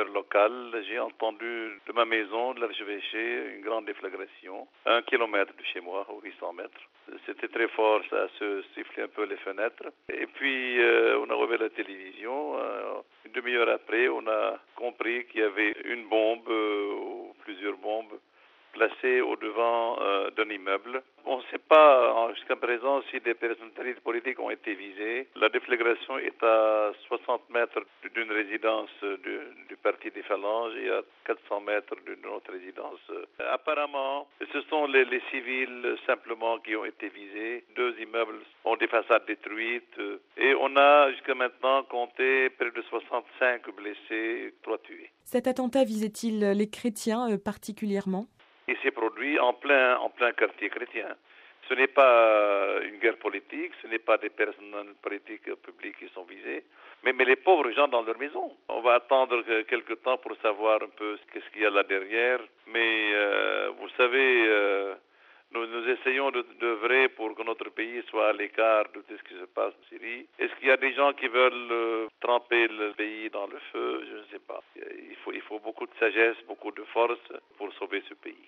heure locale, j'ai entendu de ma maison, de l'archevêché, une grande déflagration, 1 kilomètre de chez moi, aux 800 mètres. C'était très fort, ça se sifflait un peu les fenêtres. Et puis, on a ouvert la télévision. Une demi-heure après, on a compris qu'il y avait une bombe ou plusieurs bombes placées au-devant d'un immeuble. On ne sait pas jusqu'à présent si des personnalités politiques ont été visées. La déflagration est à 60 mètres d'une résidence du Parti des Phalanges et à 400 mètres d'une autre résidence. Apparemment, ce sont les civils simplement qui ont été visés. 2 immeubles ont des façades détruites et on a jusqu'à maintenant compté près de 65 blessés, 3 tués. Cet attentat visait-il les chrétiens particulièrement ? Il s'est produit en plein quartier chrétien. Ce n'est pas une guerre politique, ce n'est pas des personnes politiques publiques qui sont visées, mais les pauvres gens dans leur maison. On va attendre quelque temps pour savoir un peu ce qu'il y a là derrière, mais vous savez, nous essayons d'œuvrer pour que notre pays soit à l'écart de tout ce qui se passe en Syrie. Est-ce qu'il y a des gens qui veulent tremper le pays dans le feu? Je ne sais pas. Il faut beaucoup de sagesse, beaucoup de force pour sauver ce pays.